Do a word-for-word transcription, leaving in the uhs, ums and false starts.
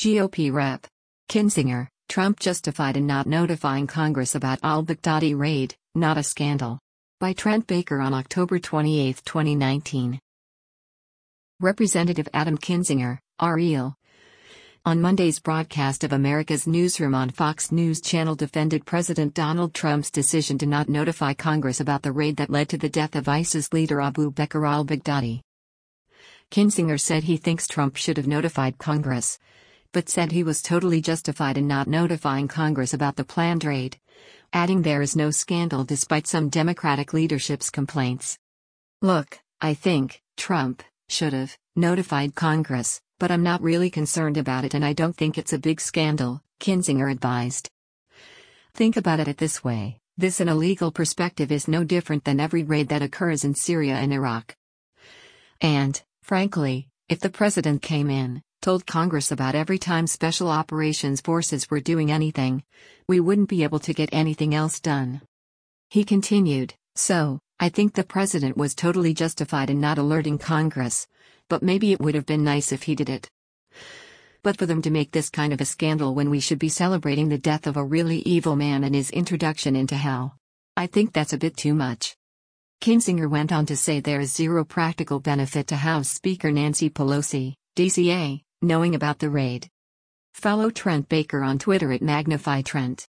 G O P Rep. Kinzinger, Trump justified in not notifying Congress about al-Baghdadi raid, not a scandal. By Trent Baker on October twenty-eighth, twenty nineteen. Representative Adam Kinzinger, R E L, on Monday's broadcast of America's Newsroom on Fox News Channel defended President Donald Trump's decision to not notify Congress about the raid that led to the death of ISIS leader Abu Bakr al-Baghdadi. Kinzinger said he thinks Trump should have notified Congress, but said he was totally justified in not notifying Congress about the planned raid, adding there is no scandal despite some Democratic leadership's complaints. "Look, I think Trump should have notified Congress, but I'm not really concerned about it and I don't think it's a big scandal," Kinzinger advised. "Think about it this way, this in a legal perspective is no different than every raid that occurs in Syria and Iraq. And, frankly, if the president came in, told Congress about every time Special Operations Forces were doing anything, we wouldn't be able to get anything else done." He continued, "So, I think the president was totally justified in not alerting Congress, but maybe it would have been nice if he did it. But for them to make this kind of a scandal when we should be celebrating the death of a really evil man and his introduction into hell, I think that's a bit too much." Kinzinger went on to say there is zero practical benefit to House Speaker Nancy Pelosi, D C A, knowing about the raid. Follow Trent Baker on Twitter at Magnify Trent.